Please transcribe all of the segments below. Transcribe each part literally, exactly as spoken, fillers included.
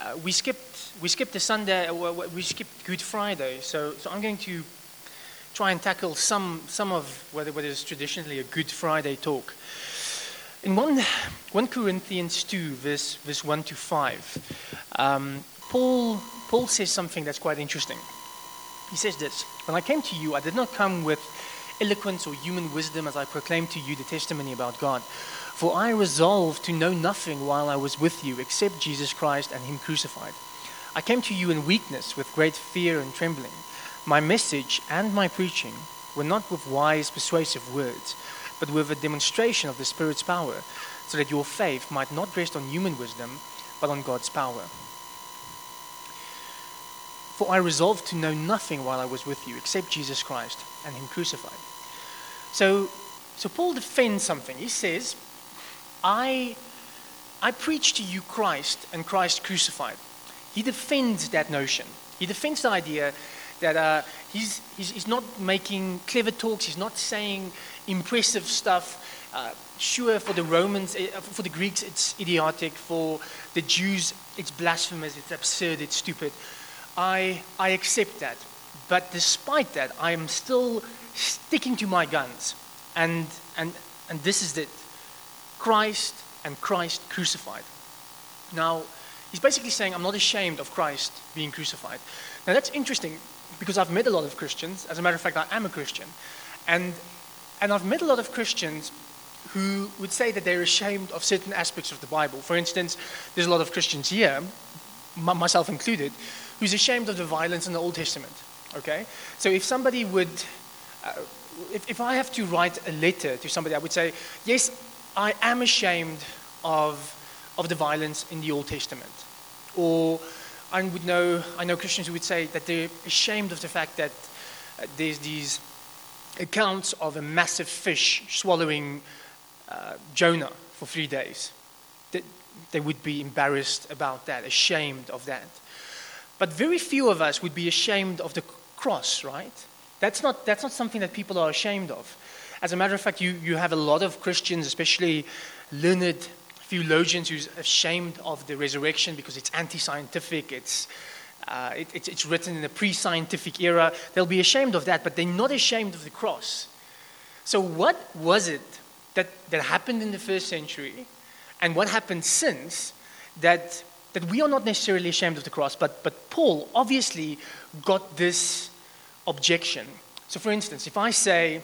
uh, we skipped we skipped the Sunday, uh, we skipped Good Friday. So, so I'm going to try and tackle some some of what, what is traditionally a Good Friday talk. In one, First Corinthians two, verse verse one to five, um, Paul Paul says something that's quite interesting. He says this: "When I came to you, I did not come with eloquence or human wisdom as I proclaimed to you the testimony about God. For I resolved to know nothing while I was with you except Jesus Christ and Him crucified. I came to you in weakness with great fear and trembling. My message and my preaching were not with wise, persuasive words, but with a demonstration of the Spirit's power, so that your faith might not rest on human wisdom, but on God's power. For I resolved to know nothing while I was with you except Jesus Christ and Him crucified." So, so Paul defends something. He says, I, I preach to you Christ and Christ crucified. He defends that notion. He defends the idea that uh, he's, he's, he's not making clever talks. He's not saying impressive stuff. Uh, sure, for the Romans, uh, for the Greeks, it's idiotic. For the Jews, it's blasphemous, it's absurd, it's stupid. I, I accept that. But despite that, I am still sticking to my guns. And, and, and this is it. Christ and Christ crucified. Now, he's basically saying, I'm not ashamed of Christ being crucified. Now, that's interesting because I've met a lot of Christians. As a matter of fact, I am a Christian. And, and I've met a lot of Christians who would say that they're ashamed of certain aspects of the Bible. For instance, there's a lot of Christians here, m- myself included, who's ashamed of the violence in the Old Testament. Okay? So if somebody would, uh, if, if I have to write a letter to somebody, I would say, yes, I am ashamed of, of the violence in the Old Testament. Or I would know, I know Christians who would say that they're ashamed of the fact that uh, there's these accounts of a massive fish swallowing uh, Jonah for three days. That they would be embarrassed about that, ashamed of that. But very few of us would be ashamed of the cross, right? That's not, that's not something that people are ashamed of. As a matter of fact, you, you have a lot of Christians, especially learned theologians, who's ashamed of the resurrection because it's anti-scientific, it's, uh, it, it's, it's written in a pre-scientific era. They'll be ashamed of that, but they're not ashamed of the cross. So what was it that, that happened in the first century, and what happened since, that, that we are not necessarily ashamed of the cross, but, but Paul obviously got this objection. So for instance, if I say,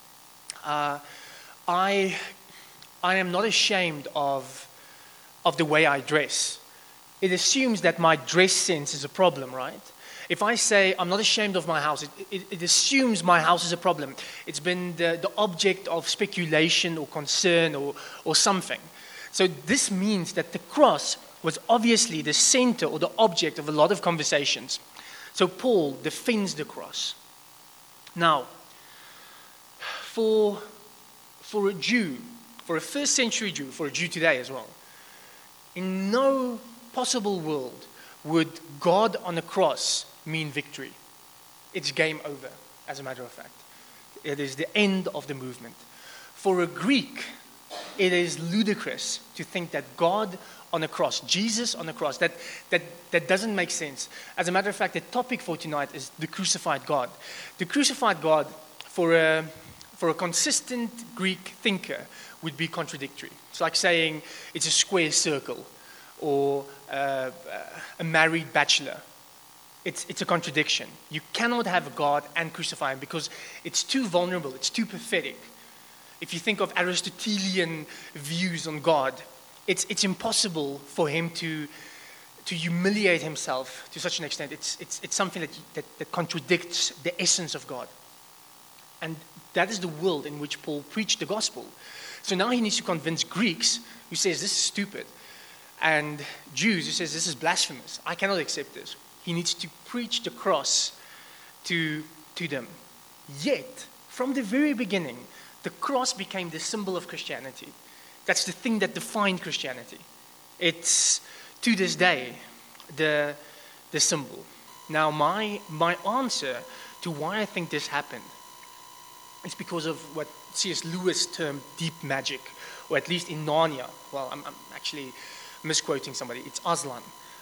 Uh, I, I am not ashamed of, of the way I dress. It assumes that my dress sense is a problem, right? If I say I'm not ashamed of my house, it, it, it assumes my house is a problem. It's been the, the object of speculation or concern or, or something. So this means that the cross was obviously the center or the object of a lot of conversations. So Paul defends the cross. Now, For, for a Jew, for a first century Jew, for a Jew today as well, in no possible world would God on a cross mean victory. It's game over, as a matter of fact. It is the end of the movement. For a Greek, it is ludicrous to think that God on a cross, Jesus on a cross, that, that, that doesn't make sense. As a matter of fact, the topic for tonight is the crucified God. The crucified God, for a For a consistent Greek thinker, would be contradictory. It's like saying it's a square circle or uh, a married bachelor. It's, it's a contradiction. You cannot have a God and crucify Him because it's too vulnerable, it's too pathetic. If you think of Aristotelian views on God, it's, it's impossible for Him to, to humiliate Himself to such an extent. It's, it's, it's something that, that, that contradicts the essence of God. And that is the world in which Paul preached the gospel. So now he needs to convince Greeks who says this is stupid, and Jews who says this is blasphemous. I cannot accept this. He needs to preach the cross to, to them. Yet, from the very beginning, the cross became the symbol of Christianity. That's the thing that defined Christianity. It's, to this day, the, the symbol. Now, my, my answer to why I think this happened it's because of what C S Lewis termed deep magic, or at least in Narnia. Well, I'm, I'm actually misquoting somebody. It's Aslan.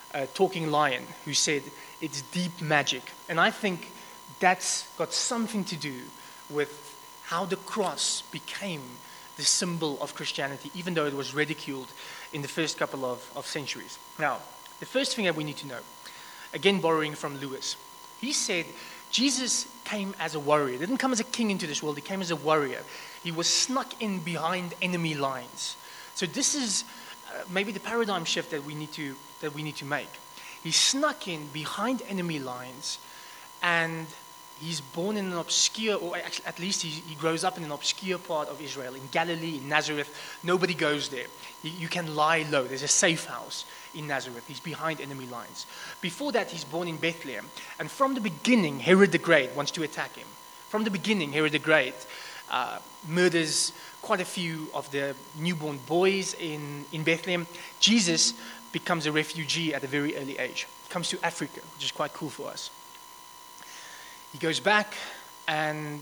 uh, talking lion who said it's deep magic. And I think that's got something to do with how the cross became the symbol of Christianity, even though it was ridiculed in the first couple of, of centuries. Now, the first thing that we need to know, again borrowing from Lewis, he said Jesus came as a warrior. He didn't come as a king into this world, he came as a warrior. He was snuck in behind enemy lines. So this is uh, maybe the paradigm shift that we need to that we need to make. He snuck in behind enemy lines, and he's born in an obscure, or actually at least he, he grows up in an obscure part of Israel, in Galilee, in Nazareth. Nobody goes there. You, you can lie low. There's a safe house in Nazareth. He's behind enemy lines. Before that, he's born in Bethlehem. And from the beginning, Herod the Great wants to attack him. From the beginning, Herod the Great uh, murders quite a few of the newborn boys in, in Bethlehem. Jesus becomes a refugee at a very early age. Comes to Africa, which is quite cool for us. He goes back, and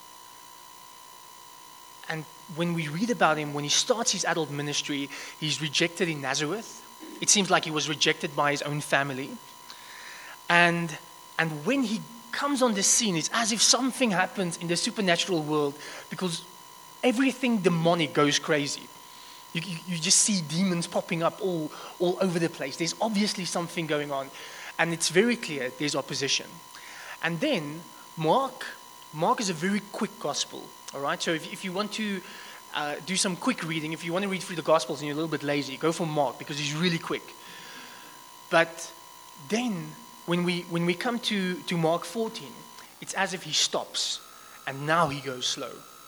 and when we read about him, when he starts his adult ministry, he's rejected in Nazareth. It seems like he was rejected by his own family. And and when he comes on the scene, it's as if something happens in the supernatural world, because everything demonic goes crazy. You, you, you just see demons popping up all, all over the place. There's obviously something going on, and it's very clear there's opposition. And then Mark, Mark is a very quick gospel, all right? So if, if you want to uh, do some quick reading, if you want to read through the Gospels and you're a little bit lazy, go for Mark, because he's really quick. But then when we when we come to, to Mark fourteen, it's as if he stops, and now he goes slow.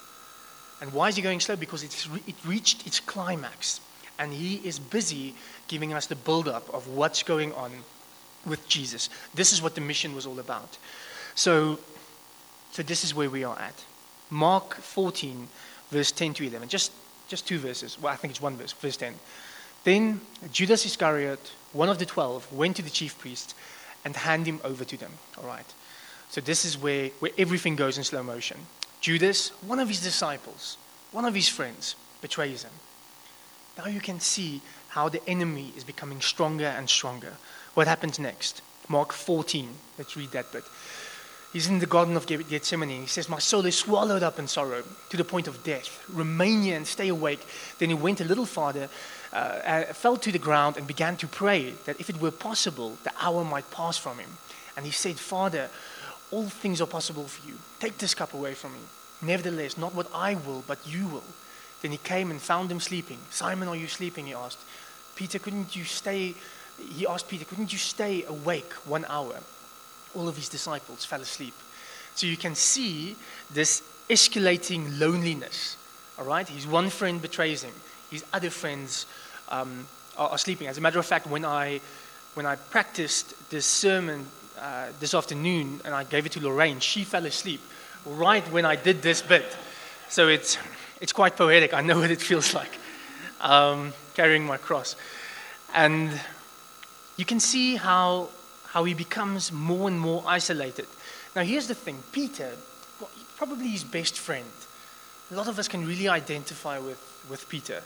And why is he going slow? Because it's re- it reached its climax, and he is busy giving us the build-up of what's going on with Jesus. This is what the mission was all about. So, so this is where we are at. Mark fourteen, verse ten to eleven. Just, just two verses. Well, I think it's one verse, verse ten. Then Judas Iscariot, one of the twelve, went to the chief priests and handed him over to them. All right. So this is where, where everything goes in slow motion. Judas, one of his disciples, one of his friends, betrays him. Now you can see how the enemy is becoming stronger and stronger. What happens next? Mark fourteen. Let's read that bit. He's in the Garden of Gethsemane. He says, "My soul is swallowed up in sorrow to the point of death. Remain here and stay awake." Then he went a little farther, uh, uh, fell to the ground, and began to pray that if it were possible, the hour might pass from him. And he said, "Father, all things are possible for you. Take this cup away from me. Nevertheless, not what I will, but you will." Then he came and found him sleeping. "Simon, are you sleeping?" he asked. Peter, couldn't you stay... He asked Peter, "Couldn't you stay awake one hour?" All of his disciples fell asleep. So you can see this escalating loneliness. All right? His one friend betrays him. His other friends um, are, are sleeping. As a matter of fact, when I when I practiced this sermon uh, this afternoon and I gave it to Lorraine, she fell asleep right when I did this bit. So it's it's quite poetic. I know what it feels like, um, carrying my cross. And you can see how how he becomes more and more isolated. Now here's the thing. Peter, well, probably his best friend. A lot of us can really identify with, with Peter.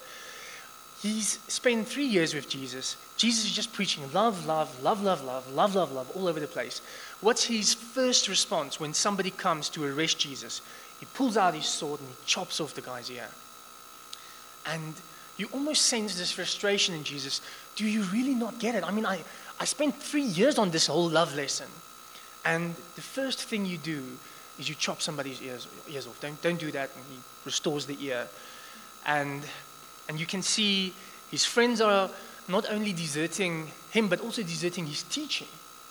He's spent three years with Jesus. Jesus is just preaching love, love, love, love, love, love, love, love, all over the place. What's his first response when somebody comes to arrest Jesus? He pulls out his sword and he chops off the guy's ear. And you almost sense this frustration in Jesus. Do you really not get it? I mean, I, I spent three years on this whole love lesson. And the first thing you do is you chop somebody's ears, ears off. Don't, don't do that. And he restores the ear. And, and you can see his friends are not only deserting him, but also deserting his teaching.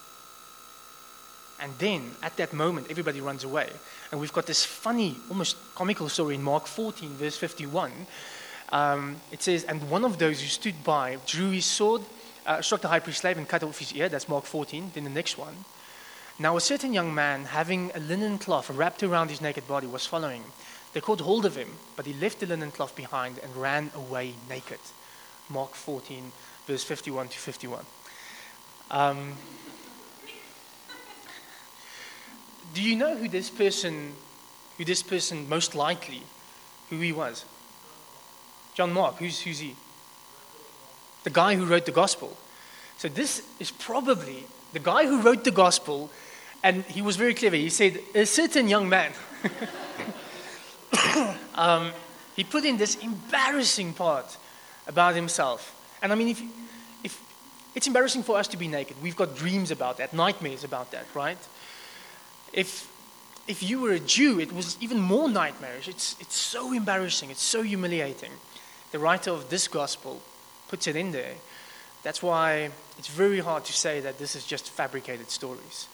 And then, at that moment, everybody runs away. And we've got this funny, almost comical story in Mark fourteen, verse fifty-one. Um, it says, "And one of those who stood by drew his sword, uh, struck the high priest's slave, and cut off his ear." That's Mark fourteen. Then the next one. "Now a certain young man, having a linen cloth wrapped around his naked body, was following him. They caught hold of him, but he left the linen cloth behind and ran away naked." Mark fourteen, verse fifty-one to fifty-one. Um, do you know who this person, who this person most likely, who he was? John Mark. Who's, who's he? The guy who wrote the gospel. So this is probably the guy who wrote the gospel, and he was very clever. He said, a certain young man. um, he put in this embarrassing part about himself. And I mean, if, if it's embarrassing for us to be naked. We've got dreams about that, nightmares about that, right? If if you were a Jew, it was even more nightmarish. It's it's so embarrassing. It's so humiliating. The writer of this gospel puts it in there. That's why it's very hard to say that this is just fabricated stories.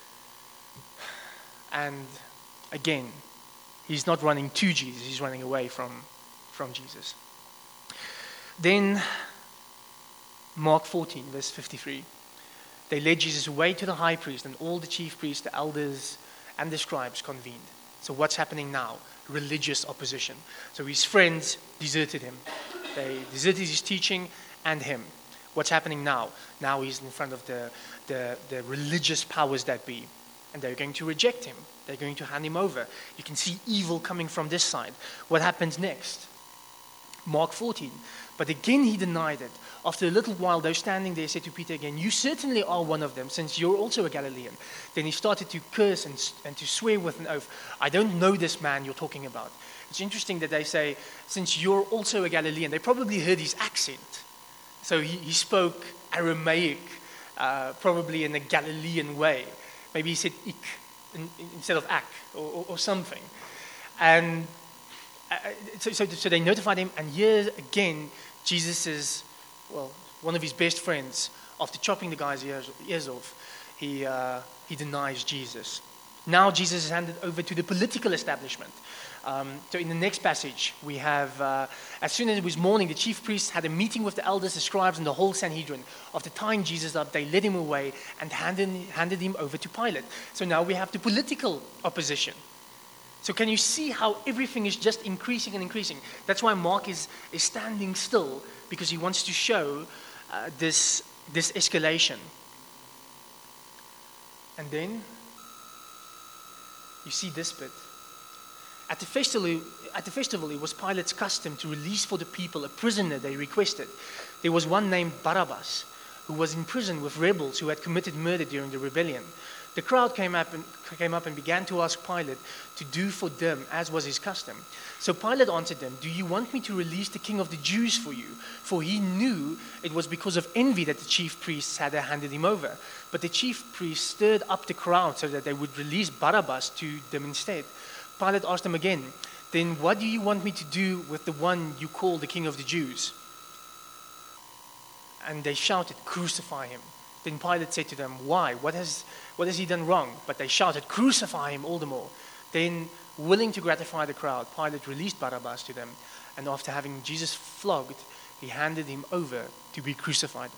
And again, he's not running to Jesus. He's running away from, from Jesus. Then, Mark fourteen, verse fifty-three. They led Jesus away to the high priest, and all the chief priests, the elders, and the scribes convened. So what's happening now? Religious opposition. So his friends deserted him. They deserted his teaching and him. What's happening now? Now he's in front of the, the, the religious powers that be. And they're going to reject him. They're going to hand him over. You can see evil coming from this side. What happens next? Mark fourteen. But again he denied it. After a little while, though standing there, said to Peter again, you certainly are one of them, since you're also a Galilean. Then he started to curse and, and to swear with an oath, I don't know this man you're talking about. It's interesting that they say, since you're also a Galilean. They probably heard his accent. So he, he spoke Aramaic, uh, probably in a Galilean way. Maybe he said ik in, in, instead of ak, or, or, or something. And uh, so, so, so they notified him, and here again, Jesus is, well, one of his best friends, after chopping the guy's ears, ears off, he, uh, he denies Jesus. Now Jesus is handed over to the political establishment. Um, so in the next passage, we have, uh, as soon as it was morning, the chief priests had a meeting with the elders, the scribes, and the whole Sanhedrin. After tying Jesus up, they led him away and handed, handed him over to Pilate. So now we have the political opposition. So can you see how everything is just increasing and increasing? That's why Mark is, is standing still, because he wants to show uh, this, this escalation. And then you see this bit. At the festival, at the festival, it was Pilate's custom to release for the people a prisoner they requested. There was one named Barabbas, who was in prison with rebels who had committed murder during the rebellion. The crowd came up and came up and began to ask Pilate to do for them as was his custom. So Pilate answered them, do you want me to release the king of the Jews for you? For he knew it was because of envy that the chief priests had handed him over. But the chief priests stirred up the crowd so that they would release Barabbas to them instead. Pilate asked them again, then what do you want me to do with the one you call the king of the Jews? And they shouted, crucify him. Then Pilate said to them, why? What has, what has he done wrong? But they shouted, crucify him all the more. Then, willing to gratify the crowd, Pilate released Barabbas to them. And after having Jesus flogged, he handed him over to be crucified.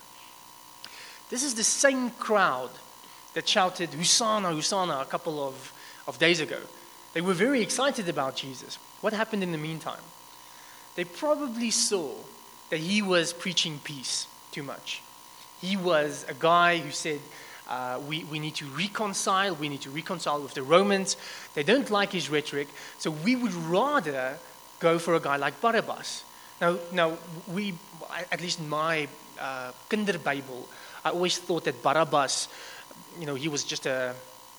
This is the same crowd that shouted, Hosanna, Hosanna, a couple of, of days ago. They were very excited about Jesus. What happened in the meantime? They probably saw that he was preaching peace too much. He was a guy who said, uh, we, we need to reconcile, we need to reconcile with the Romans. They don't like his rhetoric, so we would rather go for a guy like Barabbas. Now, now we, at least in my uh, Kinderbible, I always thought that Barabbas, you know, he was just a,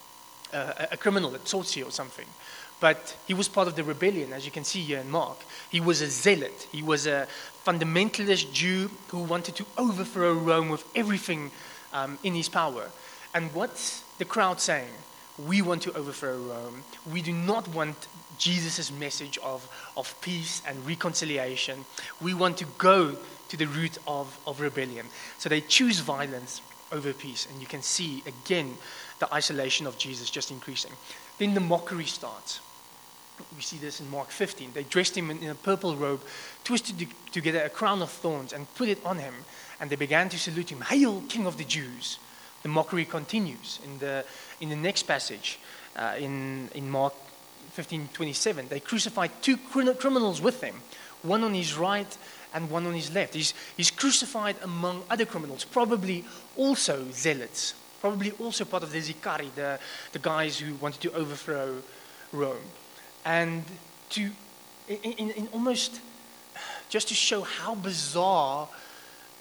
a, a criminal, a tsotsi or something. But he was part of the rebellion, as you can see here in Mark. He was a zealot. He was a fundamentalist Jew who wanted to overthrow Rome with everything um, in his power. And what's the crowd saying? We want to overthrow Rome. We do not want Jesus' message of, of peace and reconciliation. We want to go to the root of, of rebellion. So they choose violence over peace. And you can see, again, the isolation of Jesus just increasing. Then the mockery starts. We see this in Mark fifteen. They dressed him in a purple robe, twisted together a crown of thorns, and put it on him. And they began to salute him, Hail, King of the Jews! The mockery continues in the in the next passage, uh, in in Mark fifteen twenty-seven. They crucified two criminals with him, one on his right and one on his left. He's he's crucified among other criminals, probably also zealots, probably also part of the Zikari, the the guys who wanted to overthrow Rome. And to, in, in, in almost, just to show how bizarre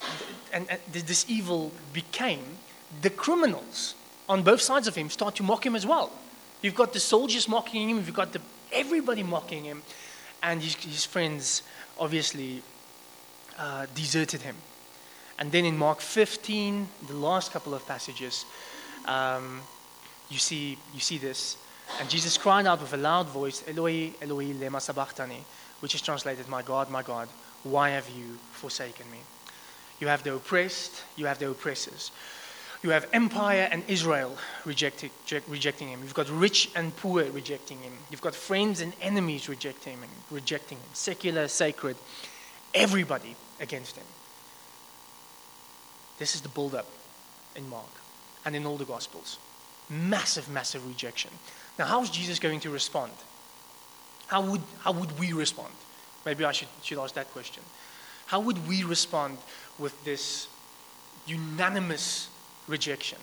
and, and this evil became, the criminals on both sides of him start to mock him as well. You've got the soldiers mocking him, you've got the, everybody mocking him, and his, his friends obviously uh, deserted him. And then in Mark fifteen, the last couple of passages, um, you see you see this. And Jesus cried out with a loud voice, Eloi, Eloi, lema sabachthani, which is translated, my God, my God, why have you forsaken me? You have the oppressed, you have the oppressors. You have empire and Israel rejecting, rejecting him. You've got rich and poor rejecting him. You've got friends and enemies rejecting him, rejecting him. Secular, sacred, everybody against him. This is the build-up in Mark and in all the Gospels. Massive, massive rejection. Now, how is Jesus going to respond? How would, how would we respond? Maybe I should, should ask that question. How would we respond with this unanimous rejection?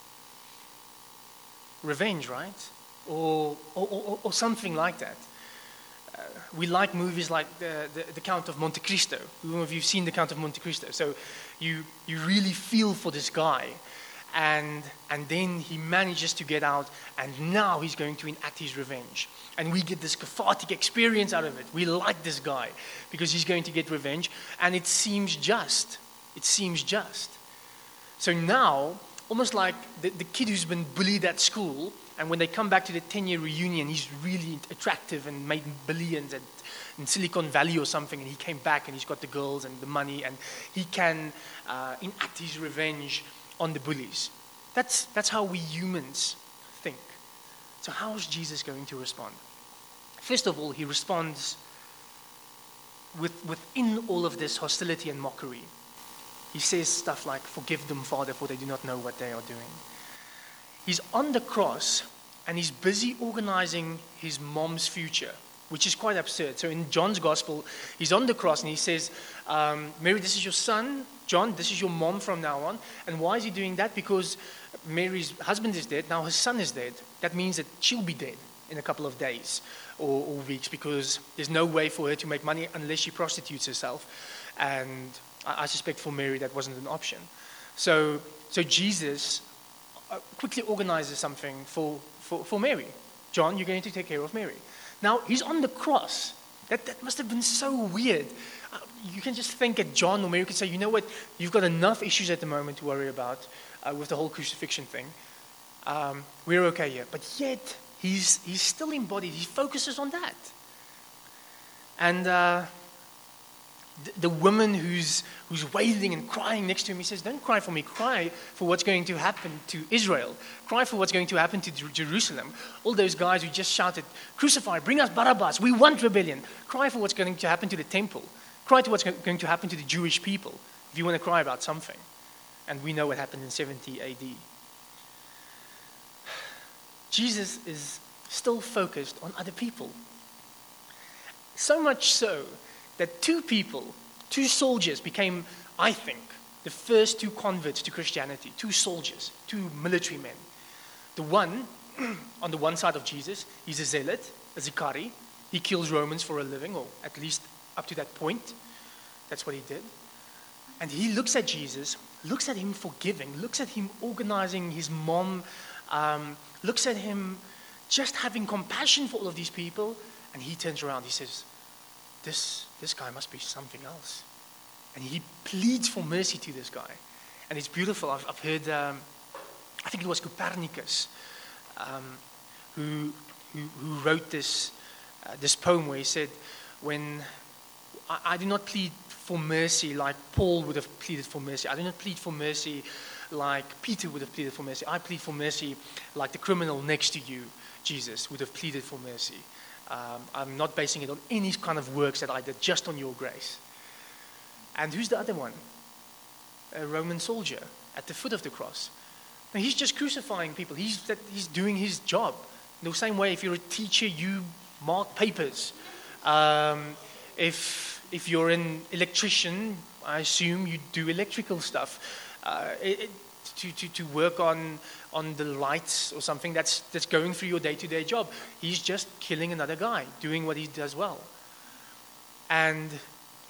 Revenge, right? Or, or, or, or something like that. Uh, we like movies like the, the, the Count of Monte Cristo. Who of you have seen the Count of Monte Cristo? So you, you really feel for this guy. And, and then he manages to get out, and now he's going to enact his revenge. And we get this cathartic experience out of it. We like this guy because he's going to get revenge, and it seems just. It seems just. So now, almost like the, the kid who's been bullied at school, and when they come back to the ten-year reunion, he's really attractive and made billions at, in Silicon Valley or something, and he came back and he's got the girls and the money, and he can uh, enact his revenge on the bullies. That's, that's how we humans think. So how is Jesus going to respond? First of all, he responds with, within all of this hostility and mockery. He says stuff like, forgive them, Father, for they do not know what they are doing. He's on the cross, and he's busy organizing his mom's future, which is quite absurd. So in John's gospel, he's on the cross, and he says, um, Mary, this is your son. John, this is your mom from now on. And why is he doing that? Because Mary's husband is dead. Now her son is dead. That means that she'll be dead in a couple of days or, or weeks, because there's no way for her to make money unless she prostitutes herself. And I, I suspect for Mary that wasn't an option. So, so Jesus uh, quickly organizes something for, for, for Mary. John, you're going to take care of Mary. Now, he's on the cross. That, that must have been so weird. Uh, you can just think at John or Mary could say, you know what, you've got enough issues at the moment to worry about uh, with the whole crucifixion thing. Um, we're okay here. But yet, he's, he's still embodied. He focuses on that. And uh, the, the woman who's, who's wailing and crying next to him, he says, don't cry for me. Cry for what's going to happen to Israel. Cry for what's going to happen to Jerusalem. All those guys who just shouted, crucify, bring us Barabbas. We want rebellion. Cry for what's going to happen to the temple. Cry to what's going to happen to the Jewish people, if you want to cry about something. And we know what happened in seventy A D. Jesus is still focused on other people. So much so that two people, two soldiers became, I think, the first two converts to Christianity. Two soldiers, two military men. The one, on the one side of Jesus, he's a zealot, a zikari. He kills Romans for a living, or at least up to that point. That's what he did. And he looks at Jesus, looks at him forgiving, looks at him organizing his mom, um, looks at him just having compassion for all of these people, and he turns around, he says, this, this guy must be something else. And he pleads for mercy to this guy. And it's beautiful. I've, I've heard, um, I think it was Copernicus, um, who, who, who wrote this, uh, this poem where he said, when I, I do not plead for mercy like Paul would have pleaded for mercy. I do not plead for mercy like Peter would have pleaded for mercy. I plead for mercy like the criminal next to you, Jesus, would have pleaded for mercy. Um, I'm not basing it on any kind of works that I did, just on your grace. And who's the other one? A Roman soldier at the foot of the cross. Now, he's just crucifying people. He's, that, he's doing his job. In the same way, if you're a teacher, you mark papers. Um, if, if you're an electrician, I assume you do electrical stuff. Uh, it, it, to, to, to work on, on the lights or something, that's, that's going through your day-to-day job. He's just killing another guy, doing what he does well. And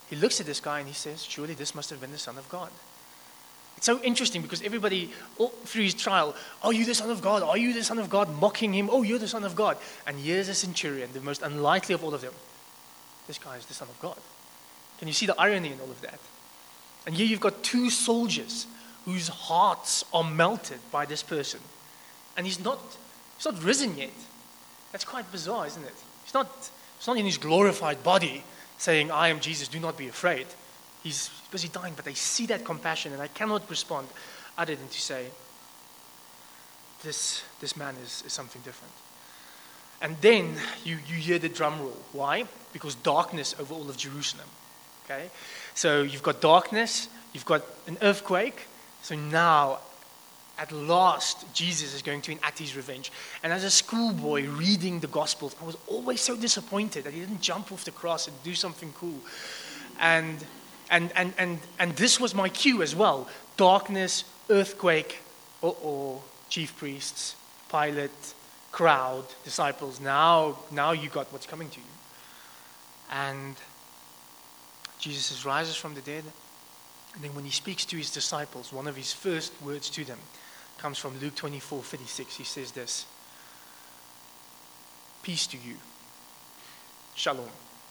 he looks at this guy and he says, surely this must have been the Son of God. It's so interesting because everybody, all through his trial, are you the Son of God? Are you the Son of God? Mocking him, oh, you're the Son of God. And here's a centurion, the most unlikely of all of them. This guy is the Son of God. Can you see the irony in all of that? And here you've got two soldiers whose hearts are melted by this person. And he's not, he's not risen yet. That's quite bizarre, isn't it? He's not, he's not in his glorified body saying, I am Jesus, do not be afraid. He's busy dying, but they see that compassion, and I cannot respond other than to say, this, this man is, is something different. And then you, you hear the drum roll. Why? Because darkness over all of Jerusalem. Okay? So you've got darkness, you've got an earthquake. So now, at last, Jesus is going to enact his revenge. And as a schoolboy reading the Gospels, I was always so disappointed that he didn't jump off the cross and do something cool. And and and and, and this was my cue as well. Darkness, earthquake, uh-oh, chief priests, Pilate, crowd, disciples. Now, now you got what's coming to you. And Jesus rises from the dead. And then when he speaks to his disciples, one of his first words to them comes from Luke twenty-four thirty-six. He says this, peace to you. Shalom.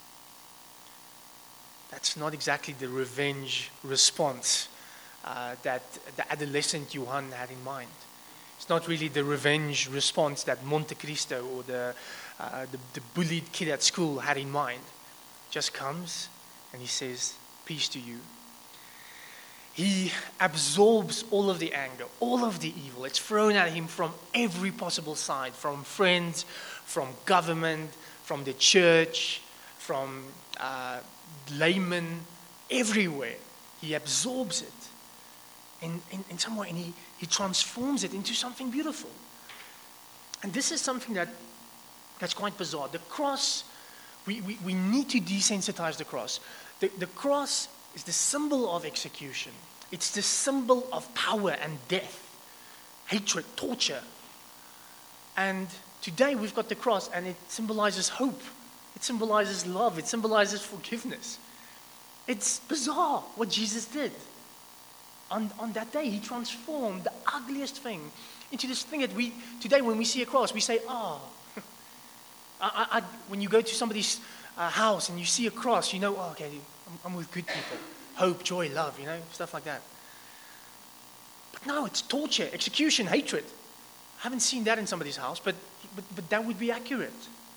That's not exactly the revenge response uh, that the adolescent Johann had in mind. It's not really the revenge response that Monte Cristo or the, uh, the, the bullied kid at school had in mind. Just comes and he says, peace to you. He absorbs all of the anger, all of the evil. It's thrown at him from every possible side, from friends, from government, from the church, from uh, laymen, everywhere. He absorbs it in, in, in some way, and he, he transforms it into something beautiful. And this is something that that's quite bizarre. The cross, we, we, we need to desensitize the cross. The, the cross is the symbol of execution. It's the symbol of power and death, hatred, torture. And today we've got the cross, and it symbolizes hope. It symbolizes love. It symbolizes forgiveness. It's bizarre what Jesus did. On, on that day, he transformed the ugliest thing into this thing that we, today when we see a cross, we say, oh. I, I, I, when you go to somebody's uh, house and you see a cross, you know, oh, okay, I'm, I'm with good people. Hope, joy, love, you know, stuff like that. But no, it's torture, execution, hatred. I haven't seen that in somebody's house, but, but, but that would be accurate.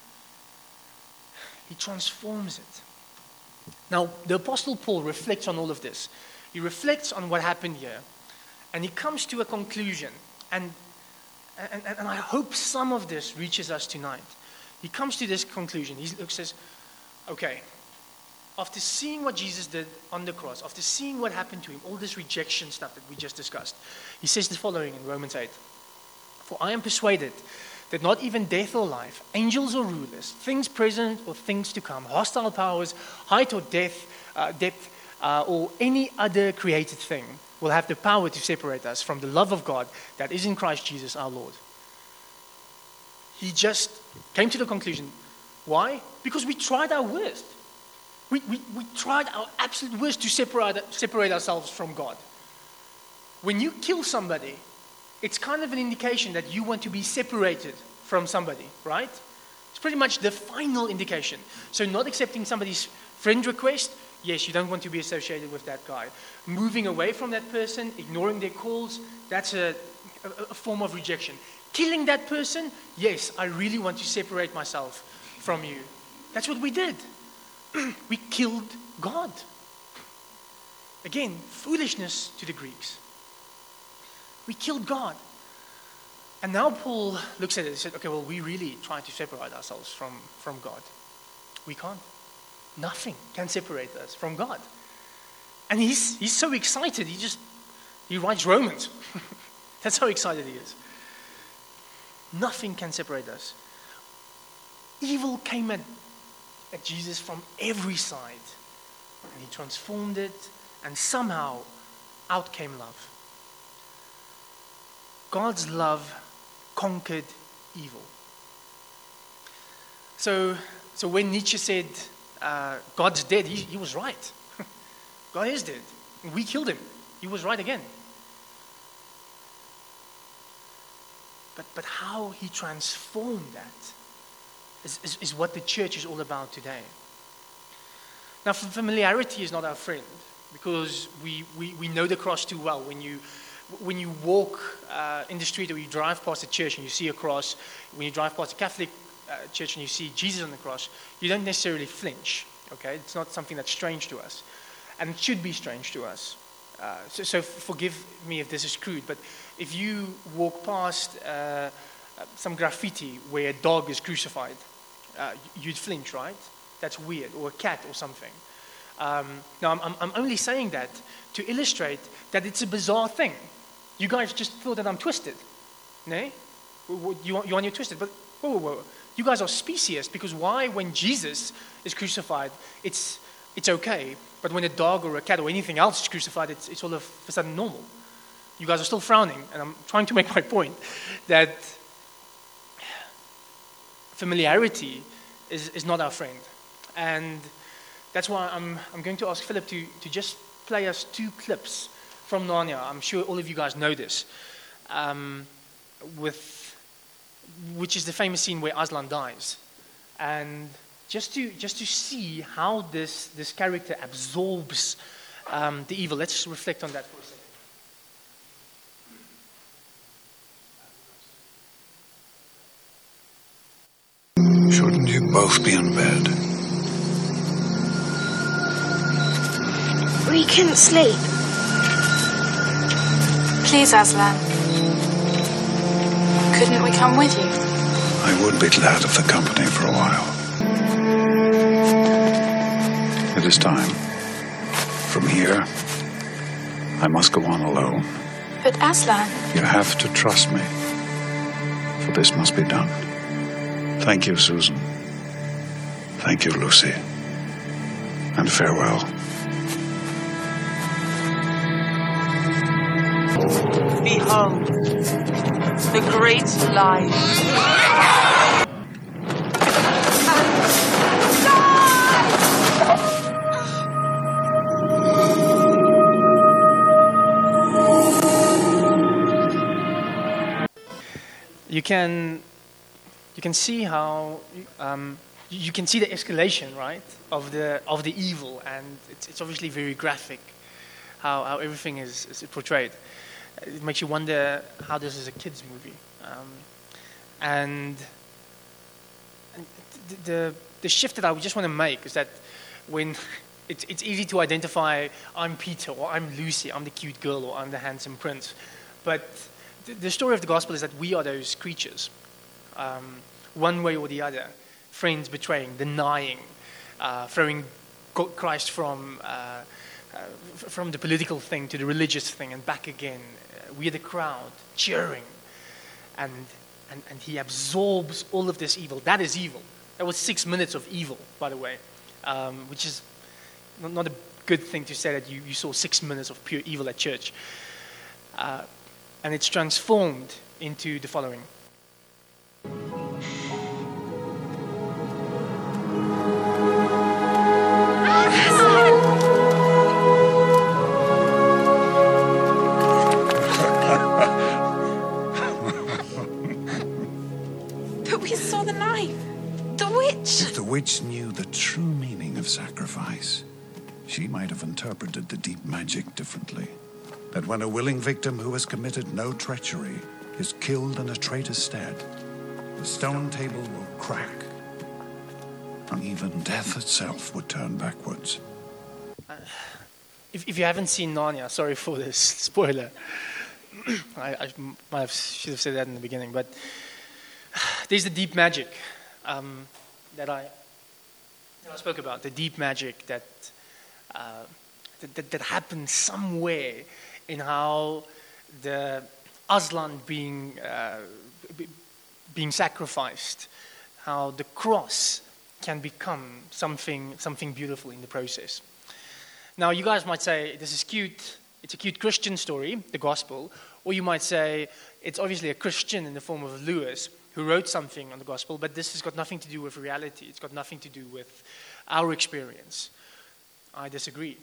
He transforms it. Now, the Apostle Paul reflects on all of this. He reflects on what happened here, and he comes to a conclusion. And, and, and I hope some of this reaches us tonight. He comes to this conclusion. He says, okay, after seeing what Jesus did on the cross, after seeing what happened to him, all this rejection stuff that we just discussed, he says the following in Romans eight. For I am persuaded that not even death or life, angels or rulers, things present or things to come, hostile powers, height or death, uh, depth, uh, or any other created thing will have the power to separate us from the love of God that is in Christ Jesus our Lord. He just came to the conclusion. Why? Because we tried our worst. We, we, we tried our absolute worst to separate, separate ourselves from God. When you kill somebody, it's kind of an indication that you want to be separated from somebody, right? It's pretty much the final indication. So not accepting somebody's friend request, yes, you don't want to be associated with that guy. Moving away from that person, ignoring their calls, that's a, a, a form of rejection. Killing that person, yes, I really want to separate myself from you. That's what we did. We killed God. Again, foolishness to the Greeks. We killed God. And now Paul looks at it and said, okay, well, we really try to separate ourselves from, from God. We can't. Nothing can separate us from God. And he's, he's so excited, he just, he writes Romans. That's how excited he is. Nothing can separate us. Evil came at, at Jesus from every side. And he transformed it, and somehow out came love. God's love conquered evil. So, so when Nietzsche said, uh, God's dead, he, he was right. God is dead. We killed him. He was right again. But, but how he transformed that is, is, is what the church is all about today. Now, familiarity is not our friend, because we, we, we know the cross too well. When you when you walk uh, in the street, or you drive past a church and you see a cross, when you drive past a Catholic uh, church and you see Jesus on the cross, you don't necessarily flinch. Okay, it's not something that's strange to us, and it should be strange to us. Uh, so, so forgive me if this is crude, but if you walk past uh, some graffiti where a dog is crucified, uh, you'd flinch, right? That's weird, or a cat or something. Um, now, I'm, I'm only saying that to illustrate that it's a bizarre thing. You guys just thought that I'm twisted, no? You want, you want you twisted, but whoa, whoa, whoa. You guys are specious, because why, when Jesus is crucified, it's it's okay, but when a dog or a cat or anything else is crucified, it's, it's all of a sudden normal. You guys are still frowning, and I'm trying to make my point that familiarity is, is not our friend. And that's why I'm, I'm going to ask Philip to, to just play us two clips from Narnia. I'm sure all of you guys know this, um, with, which is the famous scene where Aslan dies. And just to, just to see how this, this character absorbs um, the evil. Let's just reflect on that for a second. Shouldn't you both be in bed? We couldn't sleep. Please, Aslan. Couldn't we come with you? I would be glad of the company for a while. It is time. From here, I must go on alone. But Aslan... You have to trust me, for this must be done. Thank you, Susan. Thank you, Lucy. And farewell. Behold, the great light. You can, you can see how um, you can see the escalation, right, of the of the evil, and it's, it's obviously very graphic how, how everything is, is portrayed. It makes you wonder how this is a kids' movie, um, and, and the the shift that I just want to make is that when it's it's easy to identify, I'm Peter, or I'm Lucy, I'm the cute girl, or I'm the handsome prince, but the story of the gospel is that we are those creatures, um, one way or the other, friends betraying, denying, uh, throwing Christ from uh, uh, from the political thing to the religious thing and back again. Uh, we are the crowd cheering, and, and and he absorbs all of this evil. That is evil. That was six minutes of evil, by the way, um, which is not, not a good thing to say that you, you saw six minutes of pure evil at church. Uh, And it's transformed into the following. But we saw the knife. The witch. If the witch knew the true meaning of sacrifice, she might have interpreted the deep magic differently. That when a willing victim who has committed no treachery is killed in a traitor's stead, the stone table will crack, and even death itself would turn backwards. Uh, if, if you haven't seen Narnia, sorry for this spoiler. I, I might have, should have said that in the beginning, but there's the deep magic um, that, I, that I spoke about, the deep magic that, uh, that, that, that happens somewhere in how the Aslan being uh, b- being sacrificed, how the cross can become something something beautiful in the process. Now, you guys might say this is cute. It's a cute Christian story, the gospel, or you might say it's obviously a Christian in the form of Lewis who wrote something on the gospel, but this has got nothing to do with reality. It's got nothing to do with our experience. I disagree.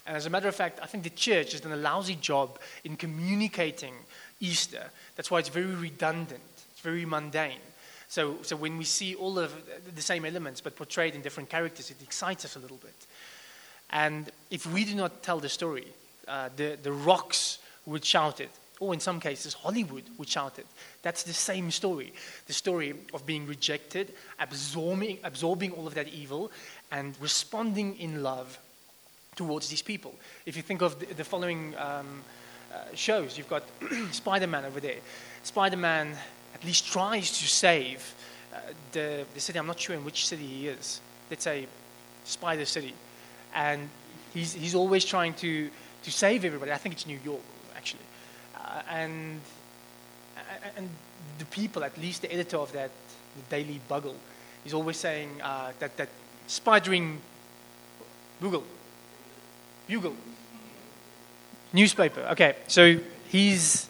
And as a matter of fact, I think the church has done a lousy job in communicating Easter. That's why it's very redundant. It's very mundane. So, so when we see all of the same elements but portrayed in different characters, it excites us a little bit. And if we do not tell the story, uh, the, the rocks would shout it. Or in some cases, Hollywood would shout it. That's the same story. The story of being rejected, absorbing, absorbing all of that evil, and responding in love towards these people. If you think of the, the following um, uh, shows, you've got Spider-Man over there. Spider-Man at least tries to save uh, the, the city. I'm not sure in which city he is. Let's say Spider City. And he's, he's always trying to, to save everybody. I think it's New York, actually. Uh, and and the people, at least the editor of that, the Daily Bugle, is always saying uh, that, that spidering Bugle, Bugle, newspaper. Okay, so he's,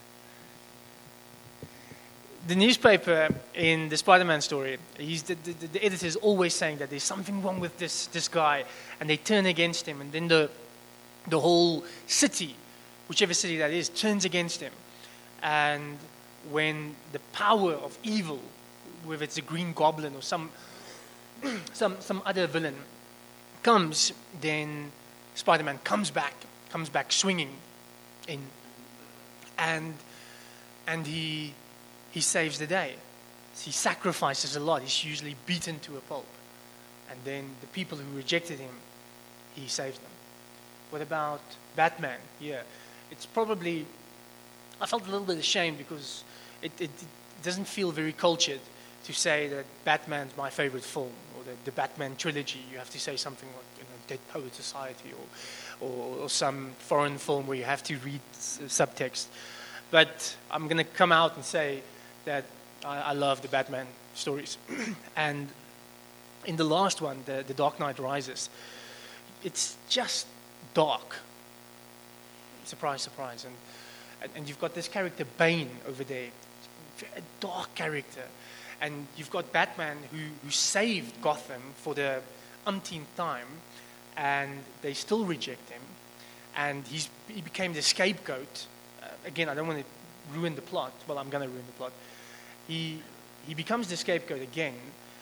the newspaper in the Spider-Man story, he's the, the, the editor is always saying that there's something wrong with this, this guy, and they turn against him, and then the the whole city, whichever city that is, turns against him. And when the power of evil, whether it's a Green Goblin or some some some other villain, comes, then Spider-Man comes back, comes back swinging in, and and he he saves the day. He sacrifices a lot. He's usually beaten to a pulp, and then the people who rejected him, he saves them. What about Batman? Yeah, it's probably, I felt a little bit ashamed because it, it, it doesn't feel very cultured to say that Batman's my favorite film, or the, the Batman trilogy. You have to say something like, you know, Dead Poet Society, or, or, or some foreign film where you have to read s- subtext. But I'm going to come out and say that I, I love the Batman stories. And in the last one, the, the Dark Knight Rises, it's just dark. Surprise, surprise. And, and and you've got this character, Bane, over there. A dark character. And you've got Batman who, who saved Gotham for the umpteenth time, and they still reject him. And he's he became the scapegoat. Uh, again, I don't want to ruin the plot. Well, I'm going to ruin the plot. He he becomes the scapegoat again.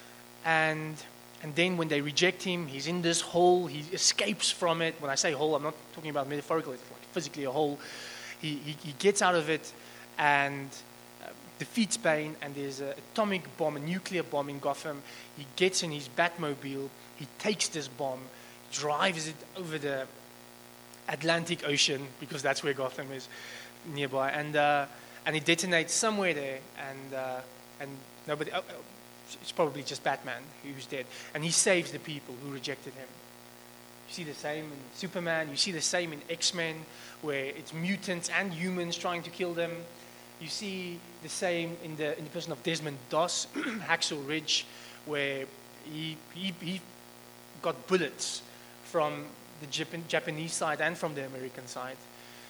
And And then when they reject him, he's in this hole. He escapes from it. When I say hole, I'm not talking about metaphorical. It's like physically a hole. He, he, he gets out of it and uh, defeats Bane. And there's an atomic bomb, a nuclear bomb in Gotham. He gets in his Batmobile. He takes this bomb, drives it over the Atlantic Ocean, because that's where Gotham is, nearby. And uh, and it detonates somewhere there. And uh, and nobody... Oh, oh, it's probably just Batman who's dead. And he saves the people who rejected him. You see the same in Superman. You see the same in X-Men, where it's mutants and humans trying to kill them. You see the same in the in the person of Desmond Doss, Hacksaw Ridge, where he, he, he got bullets from the Jap- Japanese side and from the American side.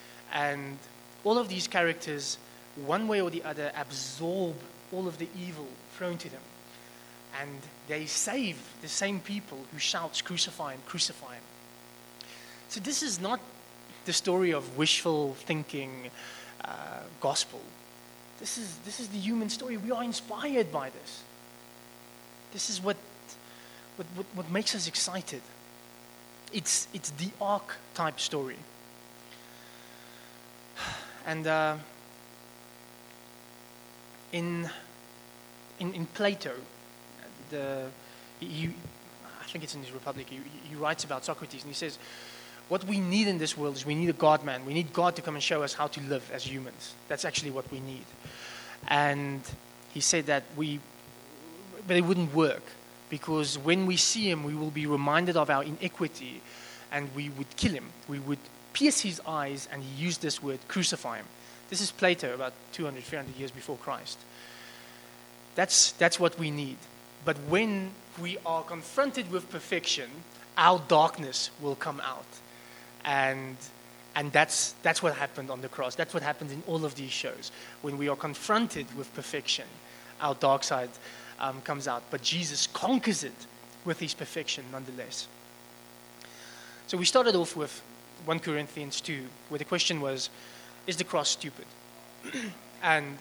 And all of these characters, one way or the other, absorb all of the evil thrown to them. And they save the same people who shouts, crucify him, crucify him. So this is not the story of wishful thinking uh, gospel. This is this is the human story. We are inspired by this. This is what what, what, what makes us excited. It's it's the arc type story. And uh, in in in Plato, the he, I think it's in his Republic, he, he writes about Socrates, and he says, what we need in this world is we need a God-man. We need God to come and show us how to live as humans. That's actually what we need. And he said that we, but it wouldn't work, because when we see him, we will be reminded of our inequity, and we would kill him. We would pierce his eyes, and he used this word, crucify him. This is Plato, about two hundred, three hundred years before Christ. That's, that's what we need. But when we are confronted with perfection, our darkness will come out. And and that's that's what happened on the cross. That's what happened in all of these shows. When we are confronted with perfection, our dark side um, comes out. But Jesus conquers it with his perfection nonetheless. So we started off with First Corinthians two, where the question was, is the cross stupid? and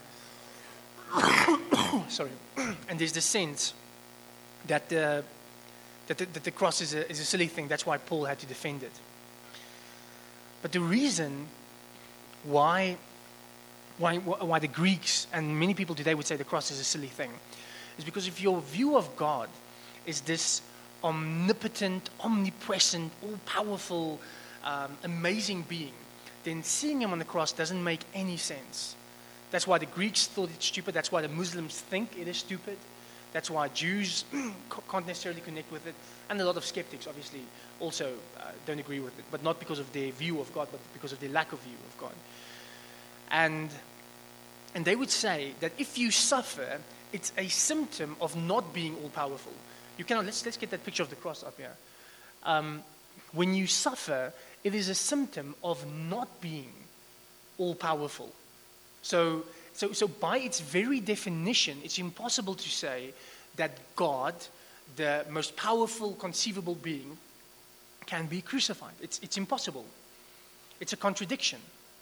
sorry, and there's the sense that the that the, that the cross is a, is a silly thing. That's why Paul had to defend it. But the reason why why why the Greeks and many people today would say the cross is a silly thing is because if your view of God is this omnipotent, omnipresent, all-powerful, um, amazing being, then seeing him on the cross doesn't make any sense. That's why the Greeks thought it's stupid. That's why the Muslims think it is stupid. That's why Jews can't necessarily connect with it. And a lot of skeptics, obviously, also uh, don't agree with it. But not because of their view of God, but because of their lack of view of God. And, and they would say that if you suffer, it's a symptom of not being all-powerful. You cannot, let's, let's get that picture of the cross up here. Um, when you suffer, it is a symptom of not being all-powerful. So, so, so by its very definition, it's impossible to say that God, the most powerful conceivable being, can be crucified. It's, it's impossible. It's a contradiction.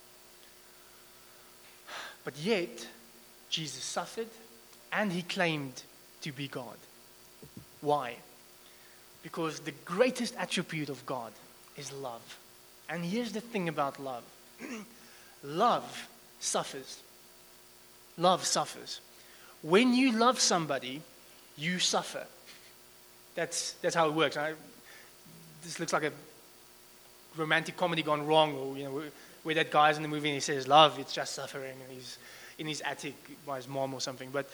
But yet, Jesus suffered, and he claimed to be God. Why? Because the greatest attribute of God is love. And here's the thing about love. Love suffers. Love suffers. When you love somebody, you suffer. That's that's how it works. I, this looks like a romantic comedy gone wrong, or you know, where, where that guy's in the movie and he says, "Love, it's just suffering," and he's in his attic by his mom or something. But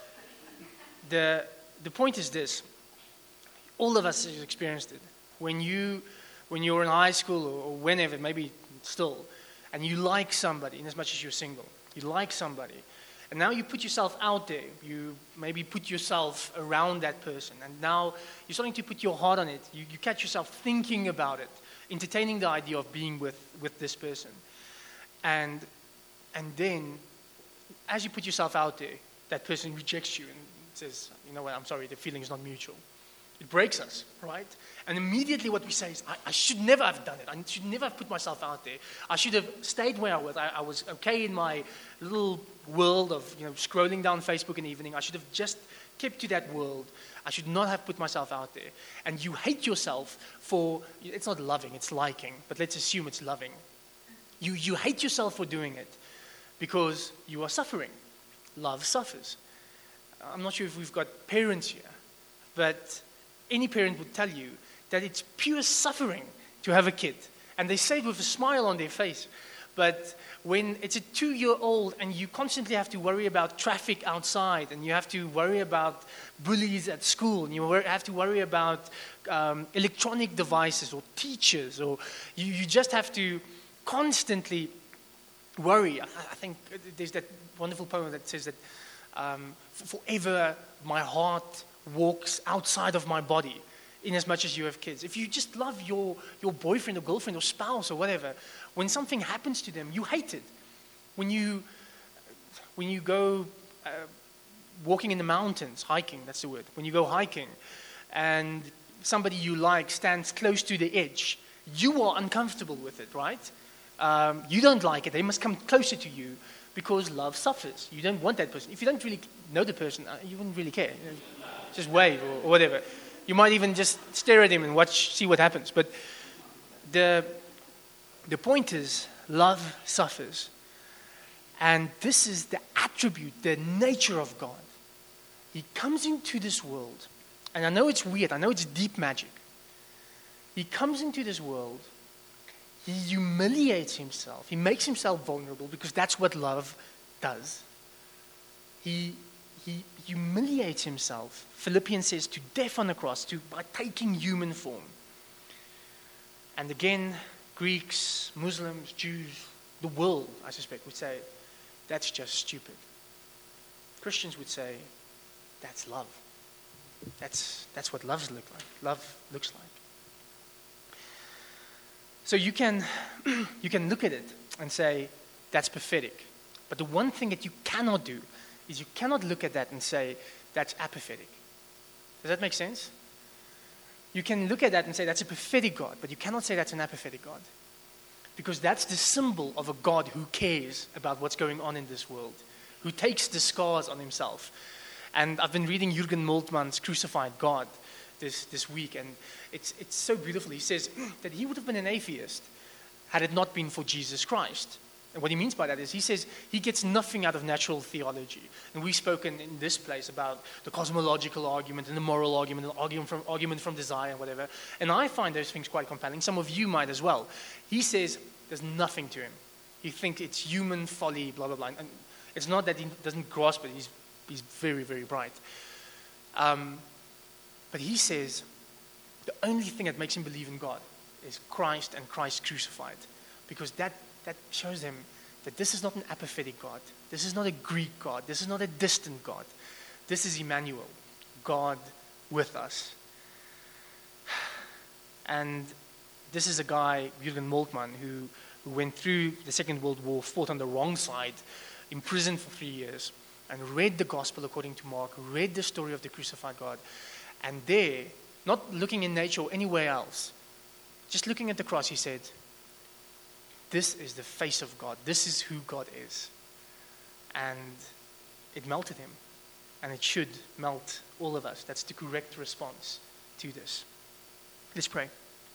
the the point is this: all of us have experienced it. When you when you're in high school or, or whenever, maybe still, and you like somebody, in as much as you're single, you like somebody. And now you put yourself out there. You maybe put yourself around that person. And now you're starting to put your heart on it. You, you catch yourself thinking about it, entertaining the idea of being with, with this person. And, and then, as you put yourself out there, that person rejects you and says, you know what, I'm sorry, the feeling is not mutual. It breaks us, right? And immediately what we say is, I, I should never have done it. I should never have put myself out there. I should have stayed where I was. I, I was okay in my little world of, you know, scrolling down Facebook in the evening. I should have just kept to that world. I should not have put myself out there. And you hate yourself for, it's not loving, it's liking, but let's assume it's loving. You, you hate yourself for doing it because you are suffering. Love suffers. I'm not sure if we've got parents here, but any parent would tell you that it's pure suffering to have a kid. And they say it with a smile on their face. But when it's a two-year-old and you constantly have to worry about traffic outside, and you have to worry about bullies at school, and you have to worry about um, electronic devices or teachers, or you, you just have to constantly worry. I, I think there's that wonderful poem that says that um, forever my heart walks outside of my body, in as much as you have kids. If you just love your, your boyfriend or girlfriend or spouse or whatever, when something happens to them, you hate it. When you, when you go uh, walking in the mountains, hiking, that's the word. When you go hiking and somebody you like stands close to the edge, you are uncomfortable with it, right? Um, you don't like it. They must come closer to you because love suffers. You don't want that person. If you don't really know the person, uh, you wouldn't really care. You know, just wave or, or whatever. You might even just stare at him and watch, see what happens. But the, the point is, love suffers. And this is the attribute, the nature of God. He comes into this world, and I know it's weird, I know it's deep magic. He comes into this world, he humiliates himself, he makes himself vulnerable because that's what love does. He He humiliates himself, Philippians says, to death on the cross, to, by taking human form. And again, Greeks, Muslims, Jews, the world, I suspect, would say, that's just stupid. Christians would say, that's love. That's, that's what love look like. Love looks like. So you can, you can look at it and say, that's pathetic. But the one thing that you cannot do is you cannot look at that and say, that's apathetic. Does that make sense? You can look at that and say that's a prophetic God, but you cannot say that's an apathetic God. Because that's the symbol of a God who cares about what's going on in this world, who takes the scars on himself. And I've been reading Jürgen Moltmann's Crucified God this, this week, and it's, it's so beautiful. He says that he would have been an atheist had it not been for Jesus Christ. And what he means by that is he says he gets nothing out of natural theology. And we've spoken in this place about the cosmological argument and the moral argument and the argument from, argument from desire and whatever. And I find those things quite compelling. Some of you might as well. He says there's nothing to him. He thinks it's human folly, blah, blah, blah. And it's not that he doesn't grasp it. He's, he's very, very bright. Um, but he says the only thing that makes him believe in God is Christ and Christ crucified. Because that That shows them that this is not an apathetic God. This is not a Greek God. This is not a distant God. This is Emmanuel, God with us. And this is a guy, Jürgen Moltmann, who, who went through the Second World War, fought on the wrong side, imprisoned for three years, and read the Gospel according to Mark, read the story of the crucified God. And there, not looking in nature or anywhere else, just looking at the cross, he said, this is the face of God. This is who God is. And it melted him. And it should melt all of us. That's the correct response to this. Let's pray.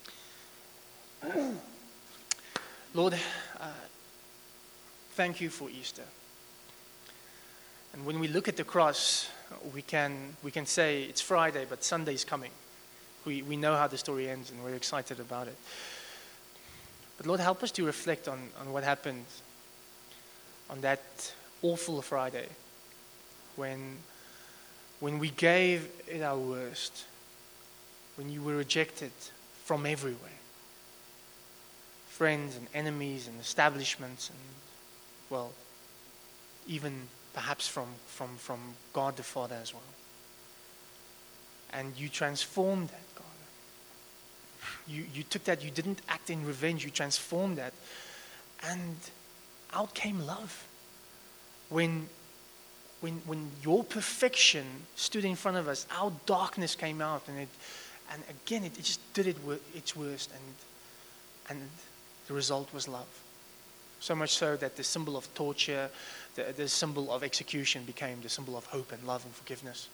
Lord, uh, thank you for Easter. And when we look at the cross, we can we can say it's Friday, but Sunday's coming. We we know how the story ends, and we're excited about it. But Lord, help us to reflect on, on what happened on that awful Friday when, when we gave it our worst, when you were rejected from everywhere. Friends and enemies and establishments and, well, even perhaps from, from, from God the Father as well. And you transformed that, God. You, you took that, you didn't act in revenge, you transformed that. And out came love. When, when, when your perfection stood in front of us, our darkness came out. And, it, and again, it, it just did it its worst. And, and the result was love. So much so that the symbol of torture, the, the symbol of execution became the symbol of hope and love and forgiveness.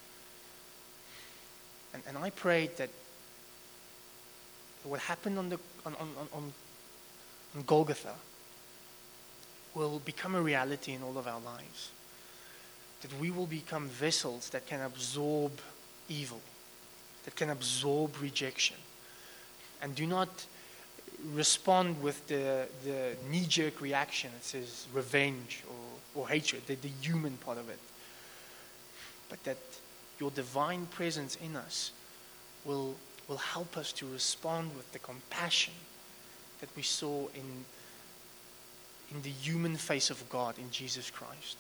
And, and I prayed that what happened on, the, on, on, on, on Golgotha will become a reality in all of our lives. That we will become vessels that can absorb evil, that can absorb rejection, and do not respond with the, the knee-jerk reaction that says revenge or, or hatred, the, the human part of it. But that your divine presence in us will will help us to respond with the compassion that we saw in, in the human face of God in Jesus Christ.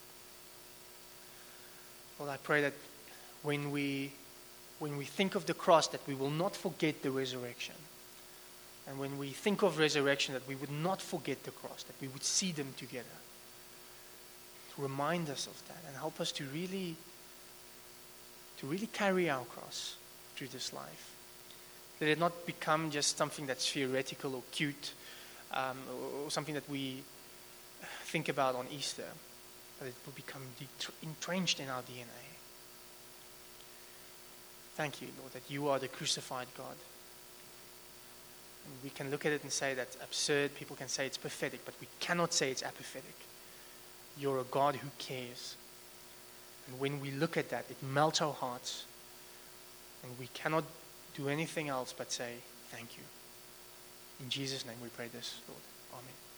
Lord, I pray that when we, when we think of the cross, that we will not forget the resurrection. And when we think of resurrection, that we would not forget the cross, that we would see them together. To remind us of that and help us to really, to really carry our cross through this life. Let it not become just something that's theoretical or cute, um, or something that we think about on Easter, but it will become entrenched in our D N A. Thank you, Lord, that you are the crucified God. And we can look at it and say that's absurd. People can say it's pathetic, but we cannot say it's apathetic. You're a God who cares. And when we look at that, it melts our hearts. And we cannot do anything else but say, thank you. In Jesus' name we pray this, Lord. Amen.